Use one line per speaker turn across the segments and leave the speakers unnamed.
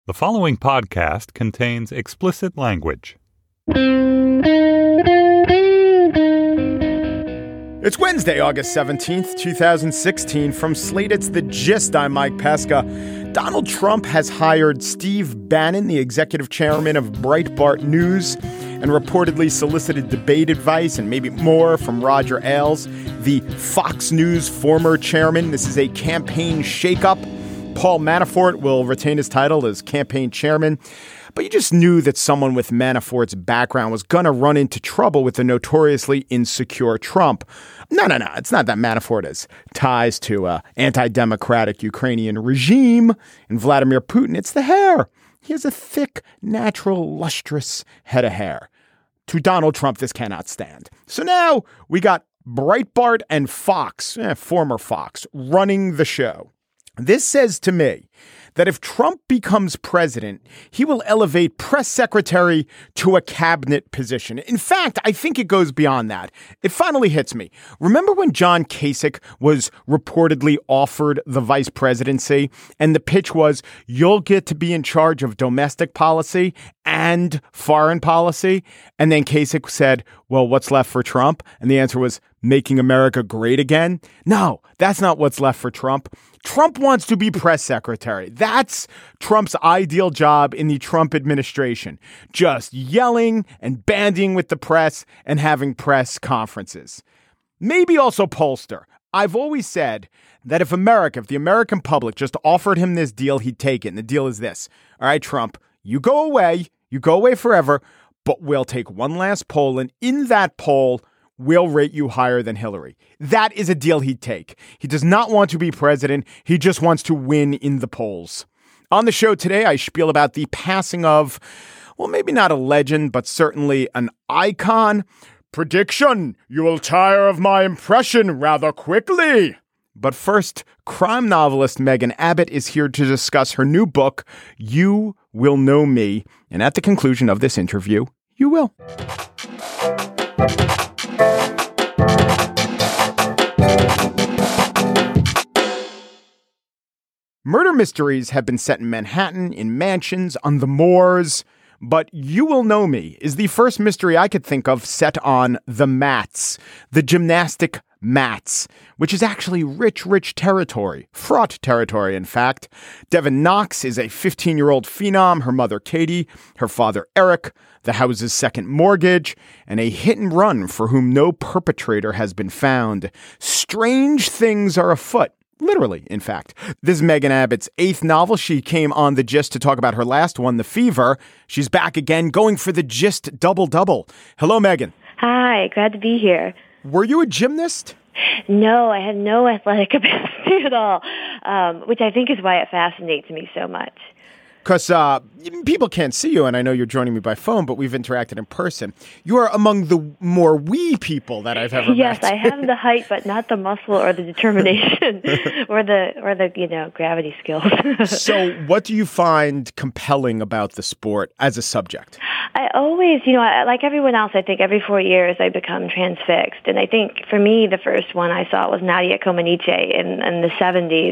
The following podcast contains explicit language.
It's Wednesday, August 17th, 2016. From Slate, it's The Gist. I'm Mike Pesca. Donald Trump has hired Steve Bannon, the executive chairman of Breitbart News, and reportedly solicited debate advice and maybe more from Roger Ailes, the Fox News former chairman. This is a campaign shakeup. Paul Manafort will retain his title as campaign chairman, but you just knew that someone with Manafort's background was going to run into trouble with the notoriously insecure Trump. No. It's not that Manafort has ties to an anti-democratic Ukrainian regime and Vladimir Putin. It's the hair. He has a thick, natural, lustrous head of hair. To Donald Trump, this cannot stand. So now we got Breitbart and Fox, former Fox, running the show. This says to me that if Trump becomes president, he will elevate press secretary to a cabinet position. In fact, I think it goes beyond that. It finally hits me. Remember when John Kasich was reportedly offered the vice presidency and the pitch was you'll get to be in charge of domestic policy and foreign policy? And then Kasich said, well, what's left for Trump? And the answer was making America great again. No, that's not what's left for Trump. Trump wants to be press secretary. That's Trump's ideal job in the Trump administration. Just yelling and bandying with the press and having press conferences. Maybe also pollster. I've always said that if the American public just offered him this deal, he'd take it. And the deal is this. All right, Trump, you go away forever, but we'll take one last poll. And in that poll, we'll rate you higher than Hillary. That is a deal he'd take. He does not want to be president. He just wants to win in the polls. On the show today, I spiel about the passing of, well, maybe not a legend, but certainly an icon. Prediction, you will tire of my impression rather quickly. But first, crime novelist Megan Abbott is here to discuss her new book, You Will Know Me. And at the conclusion of this interview, you will. Murder mysteries have been set in Manhattan, in mansions, on the moors. But You Will Know Me is the first mystery I could think of set on the mats, the gymnastic mats, which is actually rich territory, fraught territory, in fact. Devin Knox is a 15-year-old phenom, her mother Katie, her father Eric, the house's second mortgage, and a hit and run for whom no perpetrator has been found. Strange things are afoot. Literally, in fact. This is Megan Abbott's 8th novel. She came on The Gist to talk about her last one, The Fever. She's back again, going for the Gist double-double. Hello, Megan.
Hi, glad to be here.
Were you a gymnast?
No, I had no athletic capacity at all, which I think is why it fascinates me so much.
Because people can't see you, and I know you're joining me by phone, but we've interacted in person. You are among the more wee people that I've ever met.
Yes, I have the height, but not the muscle or the determination or the gravity skills.
So what do you find compelling about the sport as a subject?
I always, like everyone else, I think every 4 years I become transfixed. And I think for me, the first one I saw was Nadia Comaneci in the 70s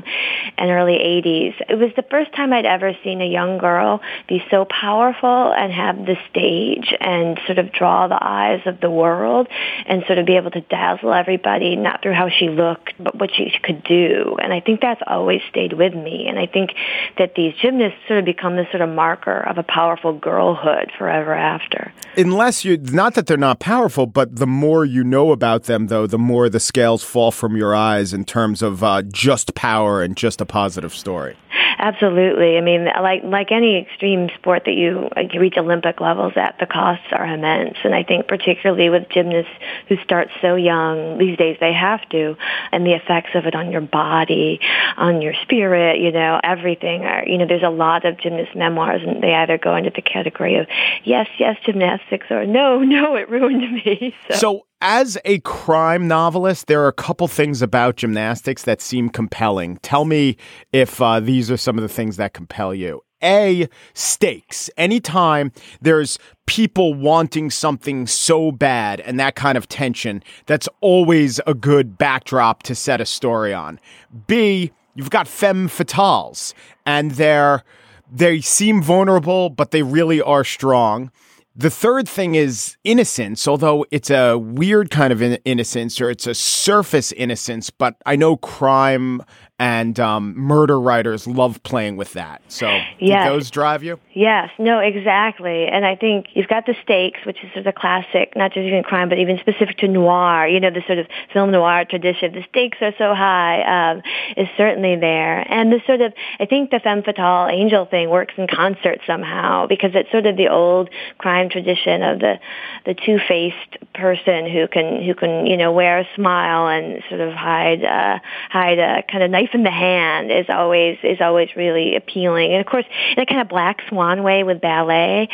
and early 80s. It was the first time I'd ever seen a young girl be so powerful and have the stage and sort of draw the eyes of the world and sort of be able to dazzle everybody, not through how she looked, but what she could do. And I think that's always stayed with me. And I think that these gymnasts sort of become this sort of marker of a powerful girlhood forever after.
Not that they're not powerful, but the more you know about them, though, the more the scales fall from your eyes in terms of just power and just a positive story.
Absolutely. I mean, like any extreme sport that you reach Olympic levels at, the costs are immense. And I think particularly with gymnasts who start so young, these days they have to, and the effects of it on your body, on your spirit, everything. There's a lot of gymnast memoirs, and they either go into the category of yes, gymnastics, or no, it ruined me.
So as a crime novelist, there are a couple things about gymnastics that seem compelling. Tell me if these are some of the things that compel you. A, stakes. Anytime there's people wanting something so bad and that kind of tension, that's always a good backdrop to set a story on. B, you've got femme fatales, and they're they seem vulnerable, but they really are strong. The third thing is innocence, although it's a weird kind of innocence, or it's a surface innocence. But I know crime and murder writers love playing with that. So do those drive you?
Yes, no, exactly. And I think you've got the stakes, which is sort of classic, not just even crime, but even specific to noir, the sort of film noir tradition. The stakes are so high, is certainly there. And the sort of, I think the femme fatale angel thing works in concert somehow, because it's sort of the old crime tradition of the two-faced person who can wear a smile and sort of hide a kind of knife in the hand is always really appealing. And of course, in a kind of black swan way with ballet,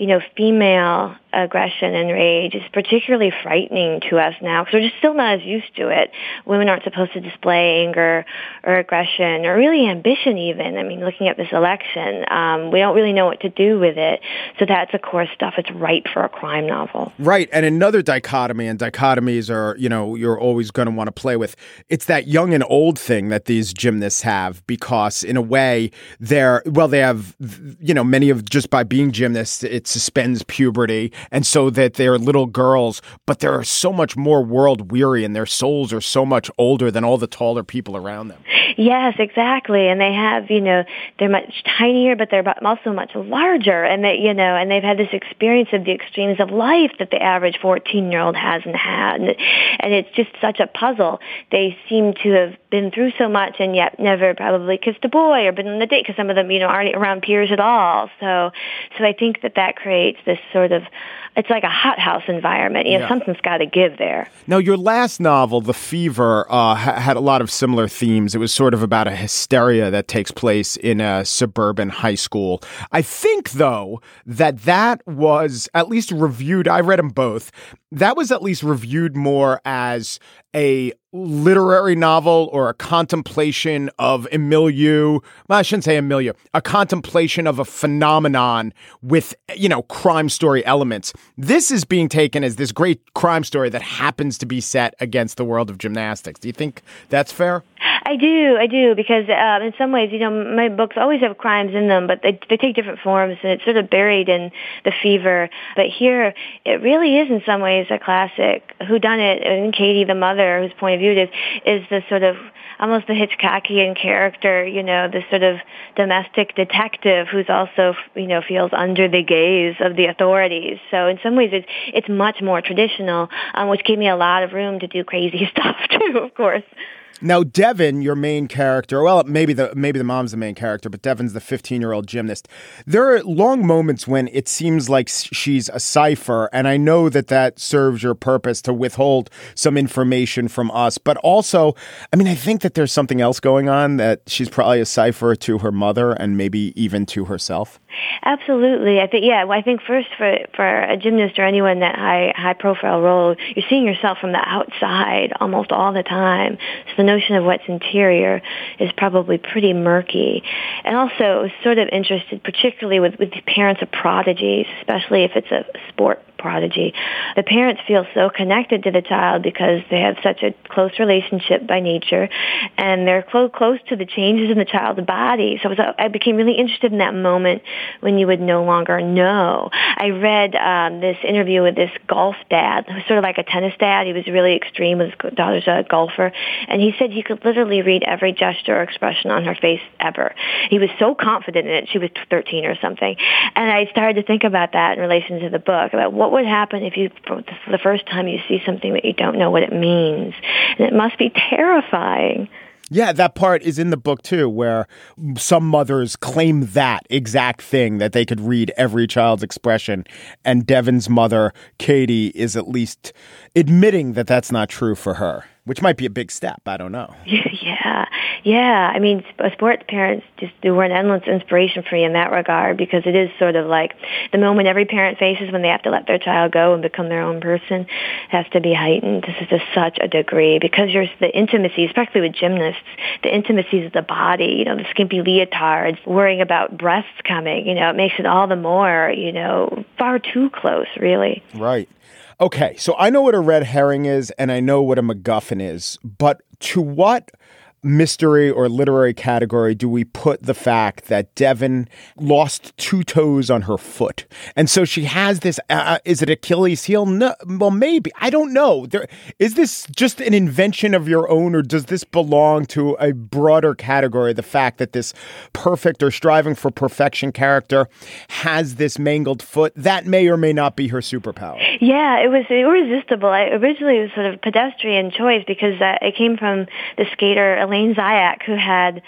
female aggression and rage is particularly frightening to us now because we're just still not as used to it. Women aren't supposed to display anger or aggression or really ambition even. I mean, looking at this election, we don't really know what to do with it. So that's, of course, stuff that's ripe for a crime novel.
Right. And another dichotomy, and dichotomies are, you're always going to want to play with. It's that young and old thing that these gymnasts have, because in a way they have, many of, just by being gymnasts, it suspends puberty. And so that they're little girls, but they're so much more world weary and their souls are so much older than all the taller people around them.
Yes, exactly. And they have, they're much tinier, but they're also much larger. And and they've had this experience of the extremes of life that the average 14-year-old hasn't had. And it's just such a puzzle. They seem to have been through so much and yet never probably kissed a boy or been on a date, because some of them, aren't around peers at all. So I think that creates this sort of, it's like a hothouse environment. Something's got to give there.
Now, your last novel, The Fever, had a lot of similar themes. It was sort of about a hysteria that takes place in a suburban high school. I think, though, that was at least reviewed. I read them both. That was at least reviewed more as a literary novel or a contemplation of a milieu. Well, I shouldn't say a milieu, a contemplation of a phenomenon with, crime story elements. This is being taken as this great crime story that happens to be set against the world of gymnastics. Do you think that's fair?
I do, because in some ways, my books always have crimes in them, but they take different forms, and it's sort of buried in The Fever. But here, it really is in some ways a classic whodunit, and Katie, the mother, whose point of view it is the sort of almost the Hitchcockian character, the sort of domestic detective who's also, feels under the gaze of the authorities. So in some ways, it's much more traditional, which gave me a lot of room to do crazy stuff too, of course.
Now, Devin, your main character, well, maybe the mom's the main character, but Devin's the 15-year-old gymnast. There are long moments when it seems like she's a cipher, and I know that serves your purpose to withhold some information from us. But also, I think that there's something else going on, that she's probably a cipher to her mother and maybe even to herself.
Absolutely. I think first for a gymnast or anyone that high profile role, you're seeing yourself from the outside almost all the time. So the notion of what's interior is probably pretty murky. And also, I was sort of interested, particularly with the parents of prodigies, especially if it's a sport prodigy. The parents feel so connected to the child because they have such a close relationship by nature, and they're close to the changes in the child's body. So I became really interested in that moment when you would no longer know. I read this interview with this golf dad, who was sort of like a tennis dad. He was really extreme. His daughter's a golfer, and he said he could literally read every gesture or expression on her face ever. He was so confident in it. She was 13 or something. And I started to think about that in relation to the book, about what would happen if you, for the first time, you see something that you don't know what it means. And it must be terrifying.
Yeah, that part is in the book, too, where some mothers claim that exact thing, that they could read every child's expression. And Devin's mother, Katie, is at least admitting that that's not true for her, which might be a big step. I don't know.
Yeah. Sports parents were an endless inspiration for me in that regard, because it is sort of like the moment every parent faces when they have to let their child go and become their own person has to be heightened. This is to such a degree, because the intimacy, especially with gymnasts, the intimacies of the body, the skimpy leotards, worrying about breasts coming, it makes it all the more, far too close, really.
Right. Okay, so I know what a red herring is, and I know what a MacGuffin is, but to what mystery or literary category do we put the fact that Devon lost 2 toes on her foot? And so she has this, is it Achilles heel? No, well, maybe. I don't know. Is this just an invention of your own, or does this belong to a broader category? The fact that this perfect or striving for perfection character has this mangled foot, that may or may not be her superpower.
Yeah, it was irresistible. Originally, it was sort of a pedestrian choice because it came from the skater Elaine Zayach, who had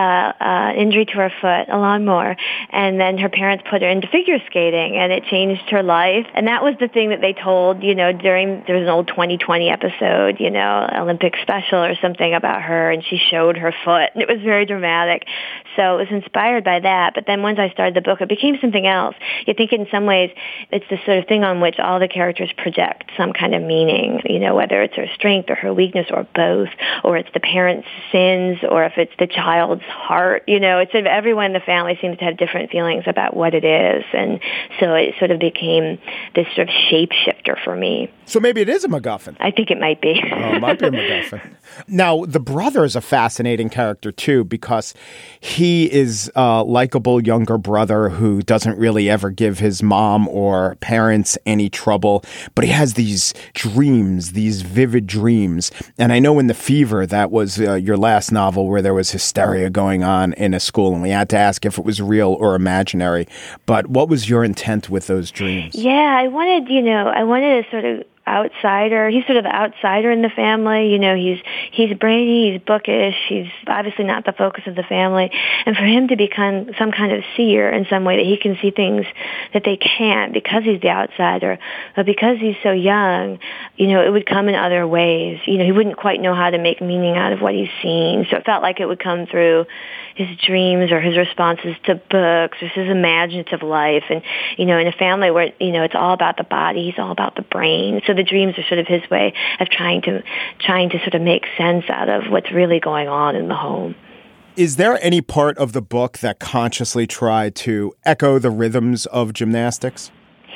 injury to her foot, a lawnmower, and then her parents put her into figure skating, and it changed her life. And that was the thing that they told, there was an old 2020 episode, Olympic special or something about her, and she showed her foot, and it was very dramatic. So it was inspired by that. But then once I started the book, it became something else. You think in some ways it's the sort of thing on which all the characters project some kind of meaning, whether it's her strength or her weakness or both, or it's the parents' sins, or if it's the child's heart. It's sort of everyone in the family seems to have different feelings about what it is. And so it sort of became this sort of shapeshifter for me.
So maybe it is a MacGuffin.
I think it might be.
It might be a MacGuffin. Now, the brother is a fascinating character, too, because he is a likable younger brother who doesn't really ever give his mom or parents any trouble, but he has these dreams, these vivid dreams. And I know in The Fever, that was your last novel where there was hysteria going on in a school, and we had to ask if it was real or imaginary. But what was your intent with those dreams?
Yeah, I wanted a sort of outsider. He's sort of the outsider in the family. He's brainy, he's bookish, he's obviously not the focus of the family. And for him to become some kind of seer in some way, that he can see things that they can't because he's the outsider, but because he's so young, it would come in other ways. He wouldn't quite know how to make meaning out of what he's seen. So it felt like it would come through his dreams or his responses to books or his imaginative life. And, in a family where, it's all about the body, he's all about the brain. So the dreams are sort of his way of trying to sort of make sense out of what's really going on in the home.
Is there any part of the book that consciously tried to echo the rhythms of gymnastics?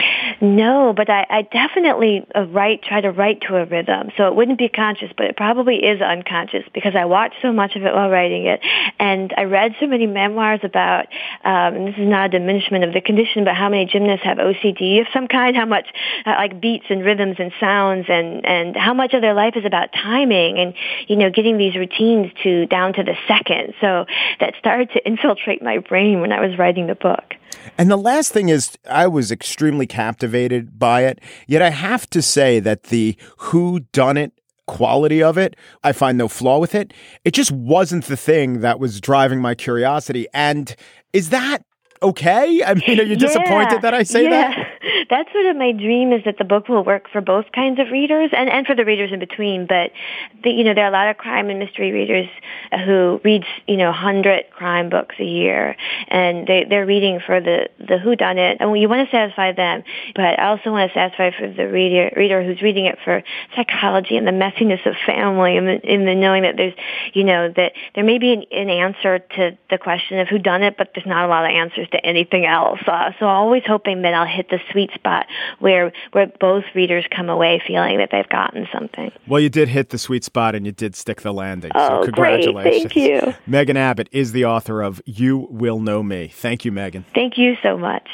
No, but I definitely try to write to a rhythm. So it wouldn't be conscious, but it probably is unconscious because I watched so much of it while writing it. And I read so many memoirs about, and this is not a diminishment of the condition, but how many gymnasts have OCD of some kind, how much like beats and rhythms and sounds, and how much of their life is about timing and, getting these routines down to the second. So that started to infiltrate my brain when I was writing the book.
And the last thing is, I was extremely captivated by it, yet I have to say that the whodunit quality of it, I find no flaw with it. It just wasn't the thing that was driving my curiosity. And is that okay? I mean, are you disappointed that I say that?
That's sort of my dream, is that the book will work for both kinds of readers and for the readers in between. But, there are a lot of crime and mystery readers who read, 100 crime books a year. And they're reading for the whodunit. And you want to satisfy them. But I also want to satisfy for the reader who's reading it for psychology and the messiness of family and the knowing that there's, that there may be an answer to the question of whodunit, but there's not a lot of answers to anything else. So I'm always hoping that I'll hit the sweet spot where both readers come away feeling that they've gotten something.
Well, you did hit the sweet spot and you did stick the landing.
Oh,
so congratulations.
Great. Thank you.
Megan Abbott is the author of You Will Know Me. Thank you, Megan.
Thank you so much.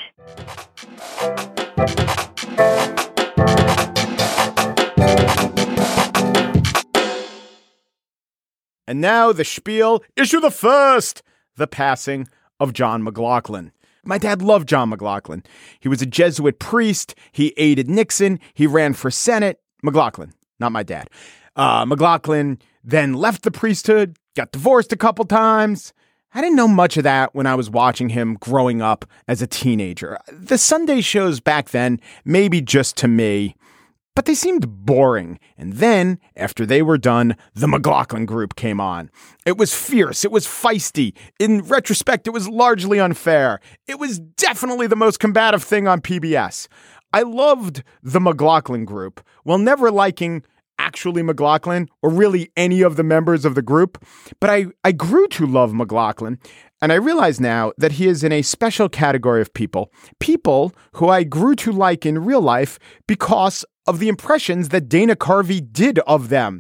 And now the spiel, issue the first, the passing of John McLaughlin. My dad loved John McLaughlin. He was a Jesuit priest. He aided Nixon. He ran for Senate. McLaughlin, not my dad. McLaughlin then left the priesthood, got divorced a couple times. I didn't know much of that when I was watching him growing up as a teenager. The Sunday shows back then, maybe just to me, but they seemed boring. And then, after they were done, the McLaughlin Group came on. It was fierce. It was feisty. In retrospect, it was largely unfair. It was definitely the most combative thing on PBS. I loved the McLaughlin Group, while never liking actually McLaughlin or really any of the members of the group. But I grew to love McLaughlin, and I realize now that he is in a special category of people who I grew to like in real life because of the impressions that Dana Carvey did of them.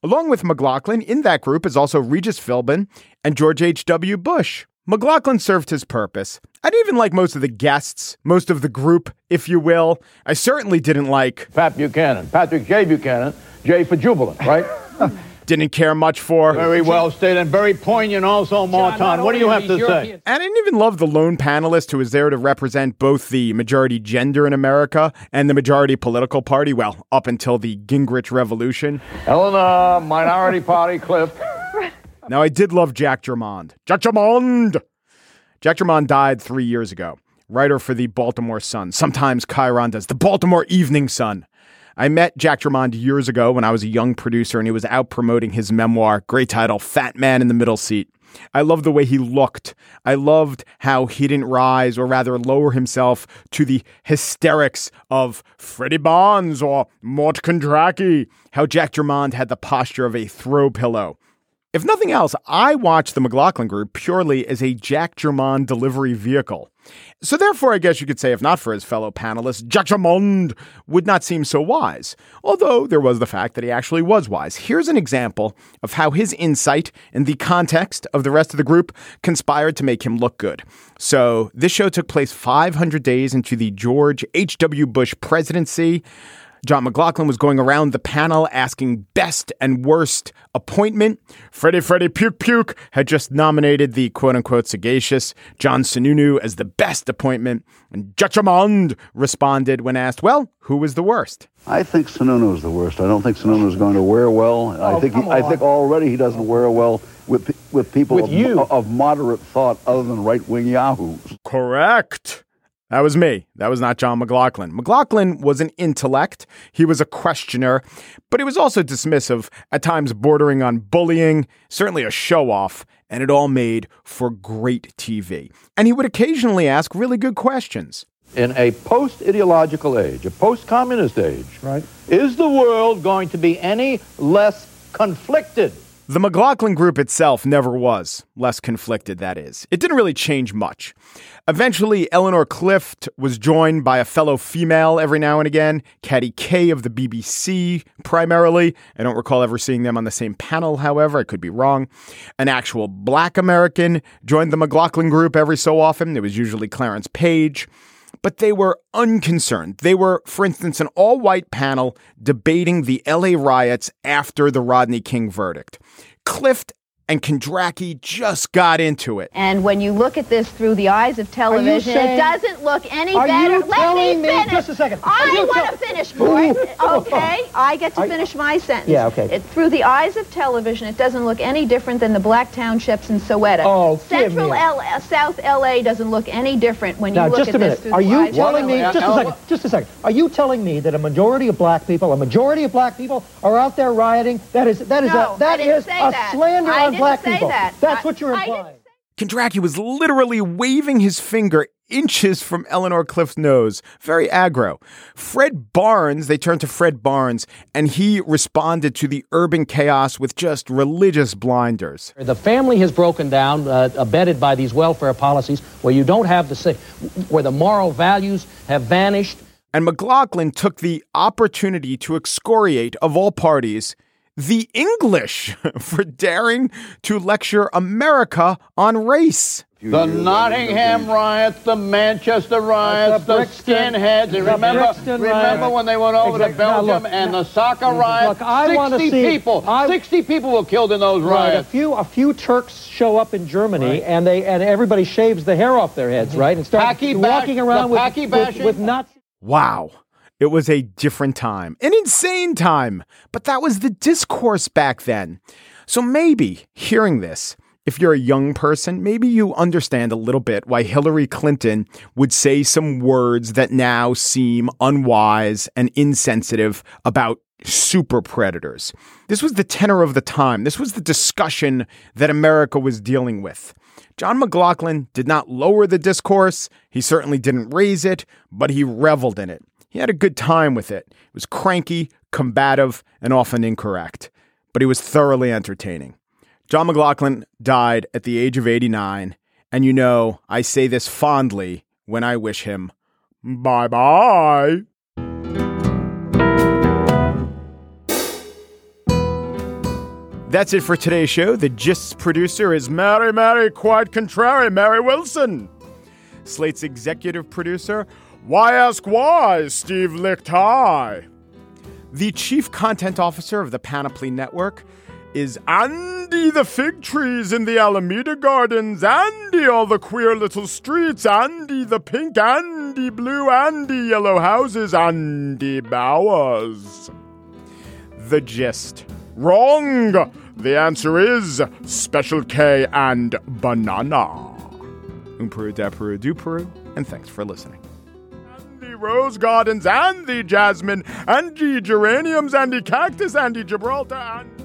Along with McLaughlin, in that group is also Regis Philbin and George H.W. Bush. McLaughlin served his purpose. I didn't even like most of the guests, most of the group, if you will. I certainly didn't like
Pat Buchanan, Patrick J. Buchanan, J for Jubilant, right?
didn't care much for.
Very well stated and very poignant also, Martin. What do you have to say?
And I didn't even love the lone panelist who was there to represent both the majority gender in America and the majority political party, well, up until the Gingrich Revolution.
Eleanor, Minority Party, Cliff.
Now, I did love Jack Germond. Jack Germond! Jack Germond died 3 years ago. Writer for the Baltimore Sun. Sometimes Chiron does the Baltimore Evening Sun. I met Jack Germond years ago when I was a young producer and he was out promoting his memoir, great title, Fat Man in the Middle Seat. I loved the way he looked. I loved how he didn't rise or rather lower himself to the hysterics of Freddie Bonds or Mort Kondracki. How Jack Germond had the posture of a throw pillow. If nothing else, I watched the McLaughlin Group purely as a Jack Germond delivery vehicle. So therefore, I guess you could say, if not for his fellow panelists, Jack Germond would not seem so wise. Although there was the fact that he actually was wise. Here's an example of how his insight and the context of the rest of the group conspired to make him look good. So this show took place 500 days into the George H.W. Bush presidency. John McLaughlin was going around the panel asking best and worst appointment. Freddie Puke Puke had just nominated the quote-unquote sagacious John Sununu as the best appointment. And Jack Germond responded when asked, well, who was the worst?
I think Sununu is the worst. I don't think Sununu is going to wear well. I think already he doesn't wear well with people of moderate thought other than right-wing yahoos.
Correct. That was me. That was not John McLaughlin. McLaughlin was an intellect. He was a questioner, but he was also dismissive, at times bordering on bullying, certainly a show-off, and it all made for great TV. And he would occasionally ask really good questions.
In a post-ideological age, a post-communist age, right, is the world going to be any less conflicted?
The McLaughlin Group itself never was less conflicted, that is. It didn't really change much. Eventually, Eleanor Clift was joined by a fellow female every now and again, Katty Kay of the BBC, primarily. I don't recall ever seeing them on the same panel, however. I could be wrong. An actual black American joined the McLaughlin Group every so often. It was usually Clarence Page. But they were unconcerned. They were, for instance, an all-white panel debating the LA riots after the Rodney King verdict. Clift and Kondracki just got into it.
And when you look at this through the eyes of television, it doesn't look any better. Let me finish.
Just a second.
I want to finish, boy. Okay, I get to finish my sentence.
Yeah, okay.
Through the eyes of television, it doesn't look any different than the black townships in Soweto.
Oh,
Central LA, South LA doesn't look any different when you look at this through the eyes of television.
Are you telling me, just a second, are you telling me that a majority of black people are out there rioting? That is a slander on black people. That's what you're implying.
Kondracki was literally waving his finger inches from Eleanor Clift's nose. Very aggro. They turned to Fred Barnes, and he responded to the urban chaos with just religious blinders.
The family has broken down, abetted by these welfare policies where you don't have where the moral values have vanished.
And McLaughlin took the opportunity to excoriate, of all parties, the English for daring to lecture America on race.
The Nottingham riots, the Manchester riots, the skinheads. Remember when they went over to Belgium and the soccer riots? 60 people were killed in those riots.
A few Turks show up in Germany and everybody shaves the hair off their heads, right? And start walking around with Nazi.
Wow. It was a different time, an insane time, but that was the discourse back then. So maybe hearing this, if you're a young person, maybe you understand a little bit why Hillary Clinton would say some words that now seem unwise and insensitive about super predators. This was the tenor of the time. This was the discussion that America was dealing with. John McLaughlin did not lower the discourse. He certainly didn't raise it, but he reveled in it. He had a good time with it. It was cranky, combative, and often incorrect. But he was thoroughly entertaining. John McLaughlin died at the age of 89. And you know, I say this fondly when I wish him bye-bye. That's it for today's show. The Gist's producer is Mary, quite contrary, Mary Wilson. Slate's executive producer, why ask why, Steve Lickteig. The chief content officer of the Panoply Network is Andy the fig trees in the Alameda Gardens, Andy all the queer little streets, Andy the pink, Andy blue, Andy yellow houses, Andy Bowers. The Gist. Wrong! The answer is Special K and Banana. Peru, da Peru, do Peru, and thanks for listening. And the rose gardens, and the jasmine, and the geraniums, and the cactus, and the Gibraltar, and